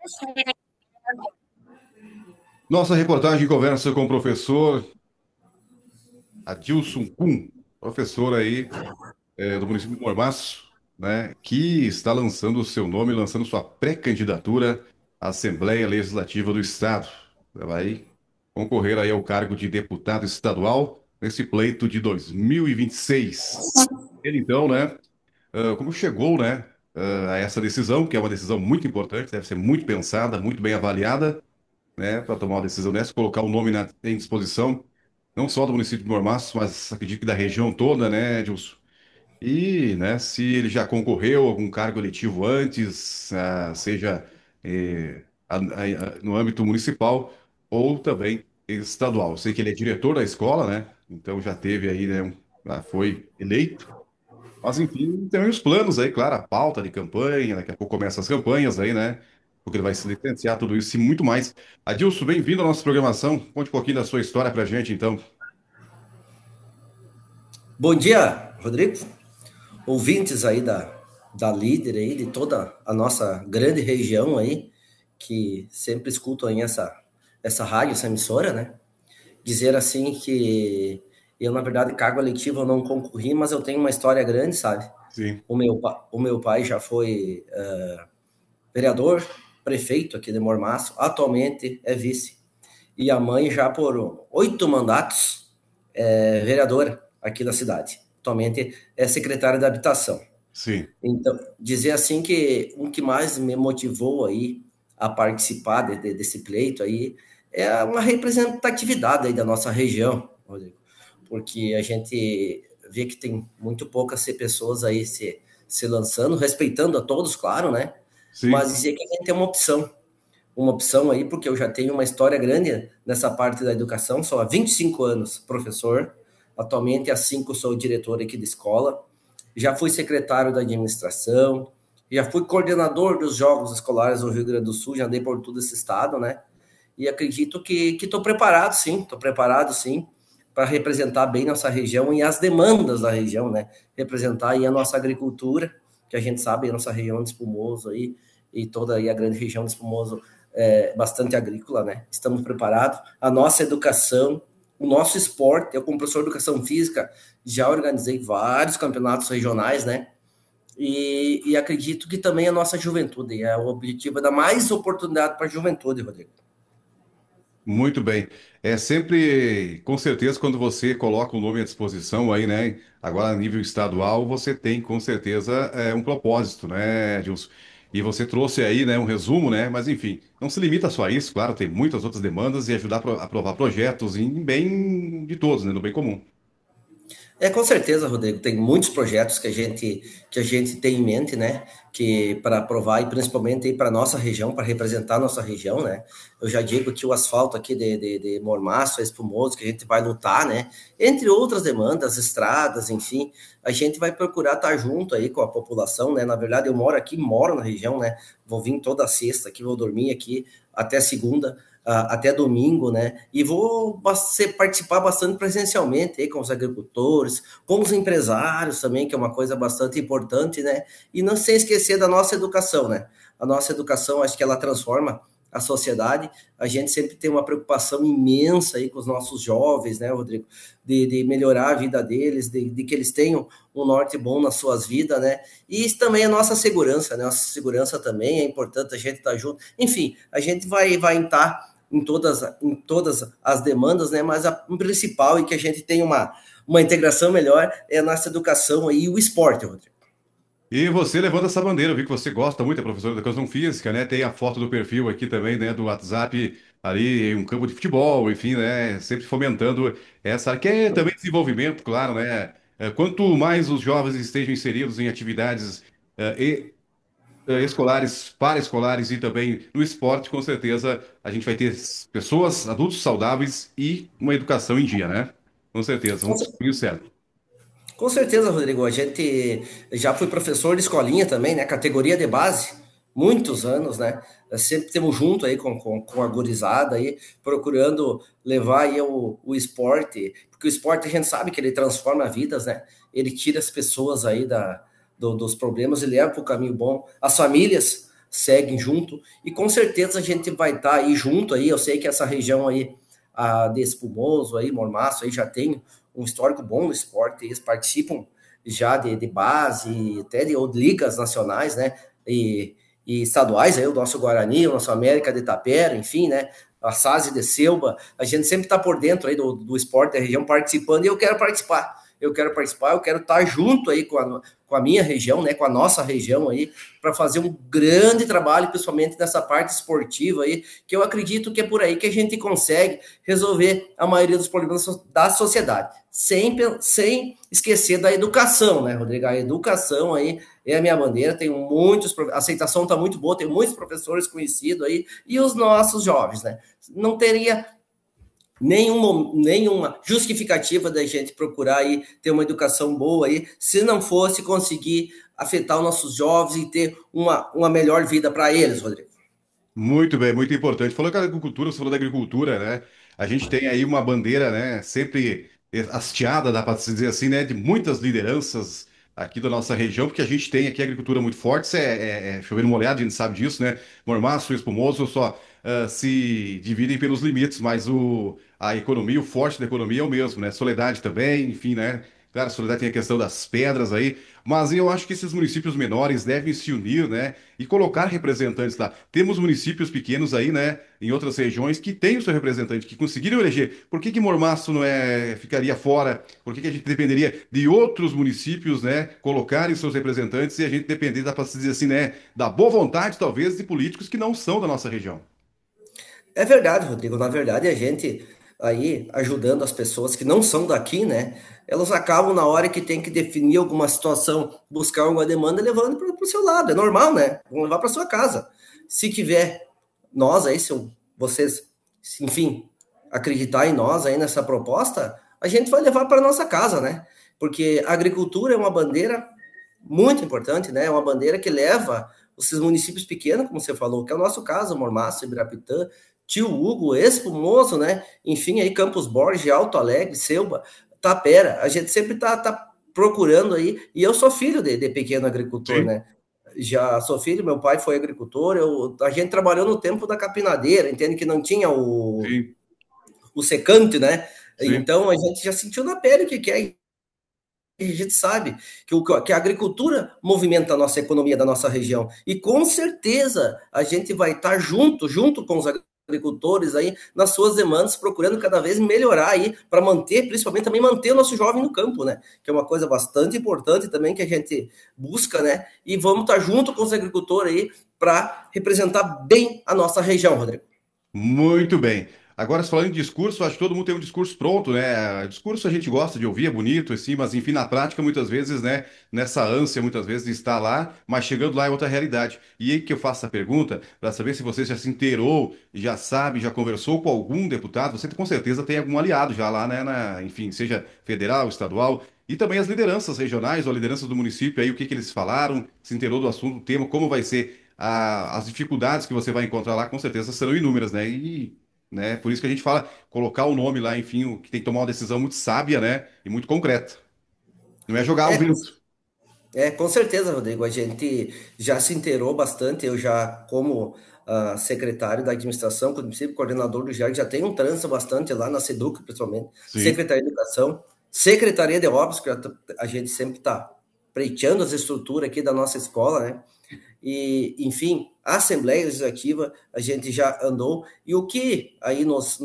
Nossa reportagem conversa com o professor Adilson Kuhn, professor aí do município de Mormaço, né, que está lançando o seu nome, lançando sua pré-candidatura à Assembleia Legislativa do Estado. Vai concorrer aí ao cargo de deputado estadual nesse pleito de 2026. Ele então, né, como chegou, né, a essa decisão, que é uma decisão muito importante, deve ser muito pensada, muito bem avaliada, né, para tomar uma decisão dessa, colocar o nome em disposição, não só do município de Mormaço, mas acredito que da região toda, né, Edilson? E, né, se ele já concorreu a algum cargo eletivo antes, seja no âmbito municipal ou também estadual. Eu sei que ele é diretor da escola, né? Então já teve aí, né, foi eleito. Mas enfim, tem os planos aí, claro, a pauta de campanha, daqui a pouco começam as campanhas aí, né? Porque ele vai se licenciar, tudo isso e muito mais. Adilson, bem-vindo à nossa programação. Conte um pouquinho da sua história pra gente, então. Bom dia, Rodrigo. Ouvintes aí da Líder aí, de toda a nossa grande região aí, que sempre escutam aí essa rádio, essa emissora, né? Dizer assim que eu, na verdade, cargo eletivo eu não concorri, mas eu tenho uma história grande, sabe? Sim. O meu pai já foi vereador, prefeito aqui de Mormaço, atualmente é vice. E a mãe já por 8 mandatos vereadora aqui da cidade. Atualmente é secretária da Habitação. Sim. Então, dizer assim que o que mais me motivou aí a participar desse pleito aí é uma representatividade aí da nossa região, Rodrigo, porque a gente vê que tem muito poucas pessoas aí se lançando, respeitando a todos, claro, né? Sim. Mas dizer que a gente tem uma opção aí, porque eu já tenho uma história grande nessa parte da educação, sou há 25 anos professor, atualmente há 5 sou diretor aqui da escola, já fui secretário da administração, já fui coordenador dos jogos escolares do Rio Grande do Sul, já andei por todo esse estado, né? E acredito que estou preparado sim, para representar bem nossa região e as demandas da região, né? Representar aí a nossa agricultura, que a gente sabe, a nossa região de Espumoso aí, e toda aí a grande região de Espumoso é bastante agrícola, né? Estamos preparados. A nossa educação, o nosso esporte, eu como professor de educação física, já organizei vários campeonatos regionais, né? E acredito que também a nossa juventude, o objetivo é dar mais oportunidade para a juventude, Rodrigo. Muito bem. É sempre, com certeza, quando você coloca o nome à disposição aí, né? Agora, a nível estadual, você tem com certeza um propósito, né, Edilson? E você trouxe aí, né, um resumo, né? Mas enfim, não se limita só a isso, claro, tem muitas outras demandas e ajudar a aprovar projetos em bem de todos, né, no bem comum. Com certeza, Rodrigo, tem muitos projetos que a gente tem em mente, né, que para aprovar e principalmente para nossa região, para representar a nossa região, né. Eu já digo que o asfalto aqui de Mormaço é espumoso, que a gente vai lutar, né, entre outras demandas, estradas, enfim, a gente vai procurar estar junto aí com a população, né. Na verdade, eu moro aqui, moro na região, né, vou vir toda sexta aqui, vou dormir aqui até segunda, até domingo, né? E vou participar bastante presencialmente aí com os agricultores, com os empresários também, que é uma coisa bastante importante, né? E não sem esquecer da nossa educação, né? A nossa educação, acho que ela transforma a sociedade. A gente sempre tem uma preocupação imensa aí com os nossos jovens, né, Rodrigo? De melhorar a vida deles, de que eles tenham um norte bom nas suas vidas, né? E isso também é nossa segurança, né? Nossa segurança também é importante a gente estar junto. Enfim, a gente vai estar em todas as demandas, né? Mas a principal e que a gente tem uma integração melhor é a nossa educação e o esporte, Rodrigo. E você levando essa bandeira, eu vi que você gosta muito, é professor de educação física, né? Tem a foto do perfil aqui também, né, do WhatsApp, ali, um campo de futebol, enfim, né? Sempre fomentando essa, que é também desenvolvimento, claro, né? Quanto mais os jovens estejam inseridos em atividades escolares, paraescolares e também no esporte, com certeza a gente vai ter pessoas, adultos saudáveis e uma educação em dia, né? Com certeza, vamos para o caminho certo. Com certeza, Rodrigo. A gente já fui professor de escolinha também, né? Categoria de base, muitos anos, né? Sempre temos junto aí com a gurizada aí, procurando levar aí o esporte, porque o esporte a gente sabe que ele transforma vidas, né? Ele tira as pessoas aí dos problemas e leva para o caminho bom. As famílias, seguem junto, e com certeza a gente vai estar aí junto aí. Eu sei que essa região aí, de Espumoso, aí, Mormaço, aí já tem um histórico bom no esporte, eles participam já de base, até de ligas nacionais, né? E estaduais, aí o nosso Guarani, o nosso América de Tapera, enfim, né? A SASI de Selva, a gente sempre está por dentro aí do esporte da região participando, e eu quero participar. Eu quero participar, eu quero estar junto aí com a minha região, né, com a nossa região aí, para fazer um grande trabalho, principalmente nessa parte esportiva aí, que eu acredito que é por aí que a gente consegue resolver a maioria dos problemas da sociedade, sem esquecer da educação, né, Rodrigo? A educação aí é a minha bandeira, tenho muitos, a aceitação está muito boa, tenho muitos professores conhecidos aí, e os nossos jovens, né? Não teria nenhuma justificativa da gente procurar aí ter uma educação boa aí, se não fosse conseguir afetar os nossos jovens e ter uma melhor vida para eles, Rodrigo. Muito bem, muito importante. Falou que a agricultura, você falou da agricultura, né? A gente tem aí uma bandeira, né? Sempre hasteada, dá para se dizer assim, né? De muitas lideranças aqui da nossa região, porque a gente tem aqui agricultura muito forte. Isso é chover molhado, a gente sabe disso, né? Mormaço, Espumoso só se dividem pelos limites, mas a economia, o forte da economia é o mesmo, né? Soledade também, enfim, né? Claro, Soledade tem a questão das pedras aí, mas eu acho que esses municípios menores devem se unir, né? E colocar representantes lá. Temos municípios pequenos aí, né, em outras regiões que têm o seu representante, que conseguiram eleger. Por que que Mormaço não ficaria fora? Por que que a gente dependeria de outros municípios, né, colocarem seus representantes e a gente depender, dá para se dizer assim, né, da boa vontade, talvez, de políticos que não são da nossa região? É verdade, Rodrigo. Na verdade, a gente aí ajudando as pessoas que não são daqui, né? Elas acabam na hora que tem que definir alguma situação, buscar alguma demanda, levando para o seu lado. É normal, né? Vão levar para sua casa. Se tiver nós aí, se vocês, enfim, acreditar em nós aí nessa proposta, a gente vai levar para nossa casa, né? Porque a agricultura é uma bandeira muito importante, né? É uma bandeira que leva esses municípios pequenos, como você falou, que é o nosso caso, Mormaço, Ibirapitã, Tio Hugo, Espumoso, né? Enfim, aí Campos Borges, Alto Alegre, Selva, Tapera. A gente sempre tá procurando aí, e eu sou filho de pequeno agricultor, Sim, né? Já sou filho, meu pai foi agricultor, a gente trabalhou no tempo da capinadeira, entende que não tinha sim, o secante, né? sim. Então a gente já sentiu na pele o que é, a gente sabe que a agricultura movimenta a nossa economia da nossa região. E com certeza a gente vai estar junto com os agricultores aí nas suas demandas, procurando cada vez melhorar aí para manter, principalmente também manter o nosso jovem no campo, né? Que é uma coisa bastante importante também que a gente busca, né? E vamos estar junto com os agricultores aí para representar bem a nossa região, Rodrigo. Muito bem. Agora, falando em discurso, acho que todo mundo tem um discurso pronto, né? Discurso a gente gosta de ouvir, é bonito, assim, mas enfim, na prática, muitas vezes, né? Nessa ânsia, muitas vezes, de estar lá, mas chegando lá é outra realidade. E aí que eu faço a pergunta, para saber se você já se inteirou, já sabe, já conversou com algum deputado, você com certeza tem algum aliado já lá, né? Enfim, seja federal, estadual, e também as lideranças regionais ou lideranças do município, aí o que que eles falaram, se inteirou do assunto, do tema, como vai ser as dificuldades que você vai encontrar lá, com certeza serão inúmeras, né? E, né, por isso que a gente fala, colocar o nome lá, enfim, o que tem que tomar uma decisão muito sábia, né? E muito concreta. Não é jogar ao É, vento. com certeza, Rodrigo. A gente já se inteirou bastante. Eu já, como secretário da administração, como sempre coordenador do GERG, já tenho um trânsito bastante lá na SEDUC, principalmente, Sim, Secretaria de Educação, Secretaria de Obras, que a gente sempre está preiteando as estruturas aqui da nossa escola, né? E, enfim, a Assembleia Legislativa a gente já andou. E o que aí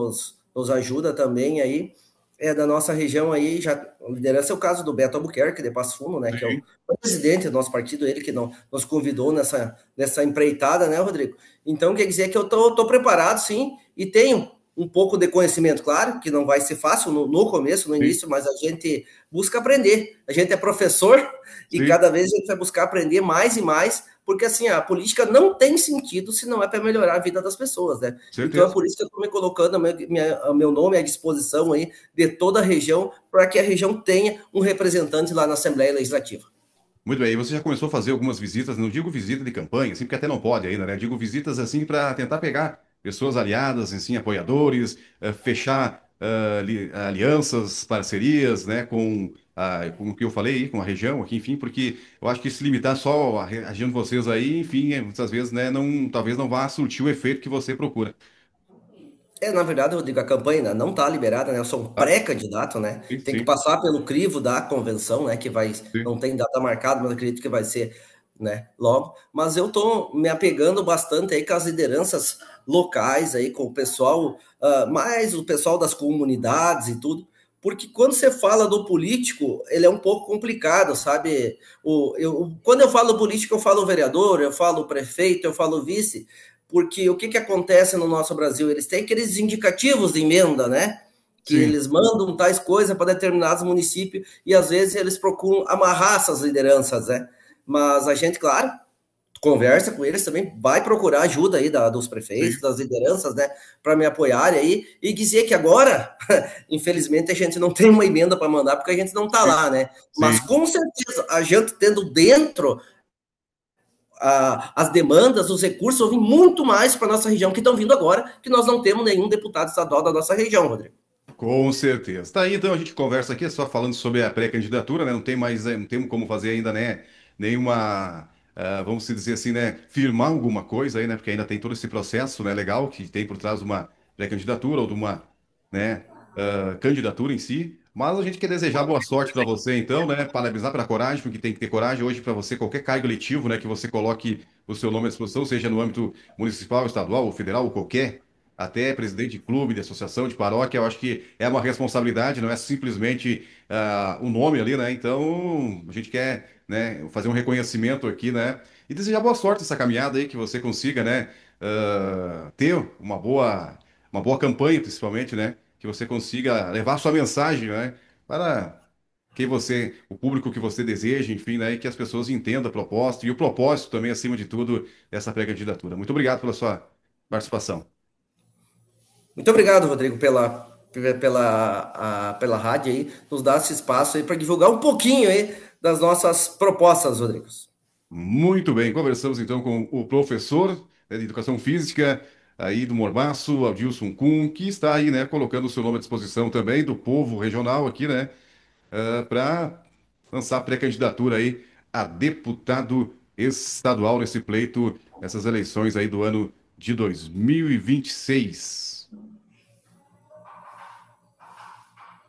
nos ajuda também aí é da nossa região aí, já a liderança é o caso do Beto Albuquerque, de Passo Fundo, né, que é o sim, presidente do nosso partido, ele que não, nos convidou nessa empreitada, né, Rodrigo? Então, quer dizer que eu tô preparado, sim, e tenho um pouco de conhecimento, claro, que não vai ser fácil no começo, no sim, início, mas a gente busca aprender. A gente é professor e sim, cada vez a gente vai buscar aprender mais e mais, porque assim, a política não tem sentido se não é para melhorar a vida das pessoas, né? Então é certeza. por isso que eu estou me colocando o meu nome à disposição aí de toda a região, para que a região tenha um representante lá na Assembleia Legislativa. Muito bem, e você já começou a fazer algumas visitas, não digo visita de campanha, assim, porque até não pode ainda, né? Digo visitas, assim, para tentar pegar pessoas aliadas, assim, apoiadores, fechar alianças, parcerias, né, com com o que eu falei aí, com a região aqui, enfim, porque eu acho que se limitar só a região de vocês aí, enfim, muitas vezes, né, não, talvez não vá surtir o efeito que você procura. Na verdade, Rodrigo, a campanha não está liberada, né? Eu sou um Tá? pré-candidato, né? Sim, Tem que sim, passar pelo crivo da convenção, né? Que vai, sim, não tem data marcada, mas acredito que vai ser, né? Logo. Mas eu tô me apegando bastante aí com as lideranças locais aí, com o pessoal, mais o pessoal das comunidades e tudo. Porque quando você fala do político, ele é um pouco complicado, sabe? Quando eu falo político, eu falo vereador, eu falo prefeito, eu falo vice, porque o que, que acontece no nosso Brasil? Eles têm aqueles indicativos de emenda, né? Que sim, eles mandam tais coisas para determinados municípios e às vezes eles procuram amarrar essas lideranças, né? Mas a gente, claro, conversa com eles também, vai procurar ajuda aí dos prefeitos, sim, das lideranças, né, para me apoiarem aí e dizer que agora, infelizmente, a gente não tem uma emenda para mandar porque a gente não está sim, lá, né? Mas sim. com certeza, a gente tendo dentro as demandas, os recursos vão vir muito mais para a nossa região que estão vindo agora, que nós não temos nenhum deputado estadual da nossa região, Rodrigo. Com certeza. Tá aí, então a gente conversa aqui só falando sobre a pré-candidatura, né? Não tem mais, não temos como fazer ainda, né? Nenhuma, vamos dizer assim, né? Firmar alguma coisa aí, né? Porque ainda tem todo esse processo, né? Legal que tem por trás de uma pré-candidatura ou de uma, né? Candidatura em si. Mas a gente quer desejar boa sorte para você, então, né? Parabenizar pela coragem, porque tem que ter coragem hoje para você qualquer cargo eletivo, né? Que você coloque o seu nome à disposição, seja no âmbito municipal, estadual ou federal ou qualquer até presidente de clube, de associação, de paróquia, eu acho que é uma responsabilidade, não é simplesmente o nome ali, né? Então, a gente quer, né, fazer um reconhecimento aqui, né? E desejar boa sorte nessa caminhada aí, que você consiga, né, ter uma boa campanha, principalmente, né? Que você consiga levar sua mensagem, né, para quem você, o público que você deseja, enfim, né, e que as pessoas entendam a proposta e o propósito também, acima de tudo, dessa pré-candidatura. Muito obrigado pela sua participação. Muito obrigado, Rodrigo, pela rádio aí, nos dar esse espaço aí para divulgar um pouquinho aí das nossas propostas, Rodrigo. Muito bem, conversamos então com o professor, né, de Educação Física aí do Mormaço, Adilson Kuhn, que está aí, né, colocando o seu nome à disposição também do povo regional aqui, né, para lançar pré-candidatura aí a deputado estadual nesse pleito, nessas eleições aí do ano de 2026.